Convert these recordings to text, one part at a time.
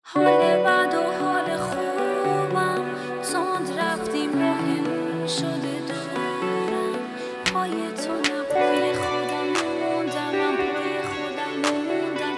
حال بد و حال خوبم تند رفتیم مهم شده دورم پای تو نه پای خودم موندم من پای خودم موندم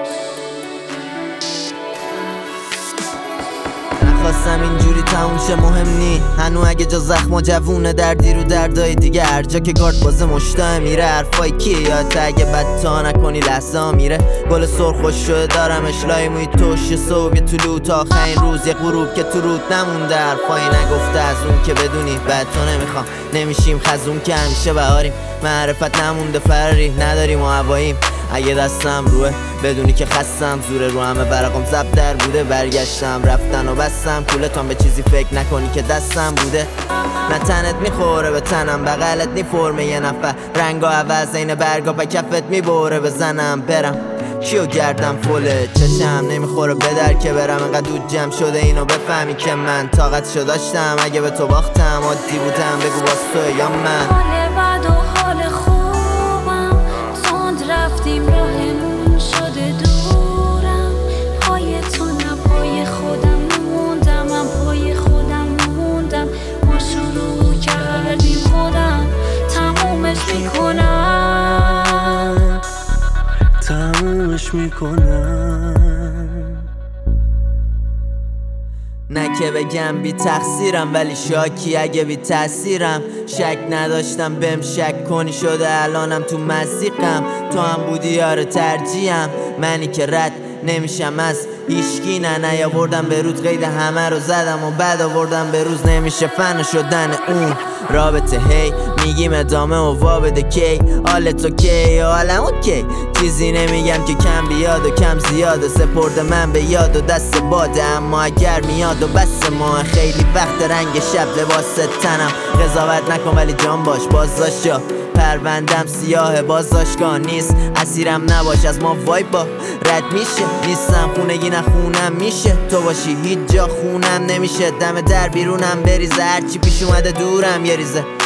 نخواستم اینجوری تموم شه مهم نی هنو اگه جا زخم و جوونه دردی رو دردای دیگه هر جا که گارد بازه مشتاه میره حرفای کیه یادت اگه بد تا نکنی لحظه ها میره گل سرخ خوش شده دارم اشلای موی توش صبح یه طلوع تا آخرین روز یه غروب که تو رود نمونده حرفایی نگفته از اون که بدونی بعد تو نمیخوام نمیشیم خزون که همیشه بهاریم معرفت نمونده فراری نداریم و هواییم اگه دستم روه بدونی که خستم زوره رو همه ورقم زب در بوده برگشتم رفتن و بستم کولتان به چیزی فکر نکنی که دستم بوده نه تنت میخوره به تنم بغلت نی فرمه یه نفر رنگا عوض این برگا به کفت میبره بزنم برم کیو گردم فله چشم نمیخوره به در که برم انقدر دود جمع شده اینو بفهمی که من طاقتشو داشتم اگه به تو باختم عادی بودم بگو باز تو یا من حال بد و حال خوبم تند رفتیم راهمون شده دورم پای تو نه پای خودم موندم من پای خودم موندم ما شروع کردیم خودم تمومش میکنم نه که بگم بی تقصیرم ولی شاکی اگه بی تاثیرم شک نداشتم بهم شک کنی شده الانم تو مزیقم تو هم بودی یار ترجیحم منی که رد نمیشم از هیچکی نه آوردم به روز قید همه رو زدم و بعد آوردم به روز نمیشه فن شدن اون رابطه هی میگیم ادامه و وابده کی حالت اوکی حالم اوکی چیزی نمیگم که کم بیاد و کم زیاد و سپرده من به یاد و دست باده اما اگر میاد و بس ما خیلی وقت رنگ شب لباس تنم قضاوت نکن ولی جان باش بازداشت جا پروندم سیاه بازداشتگاه نیست اسیرم نباش از ما وایبا رد میشه نیستم خونگی نه خونم میشه تو باشی هیچ جا خونم نمیشه دم در بیرونم بریزه هرچی پیش اومده دورم یه ریزه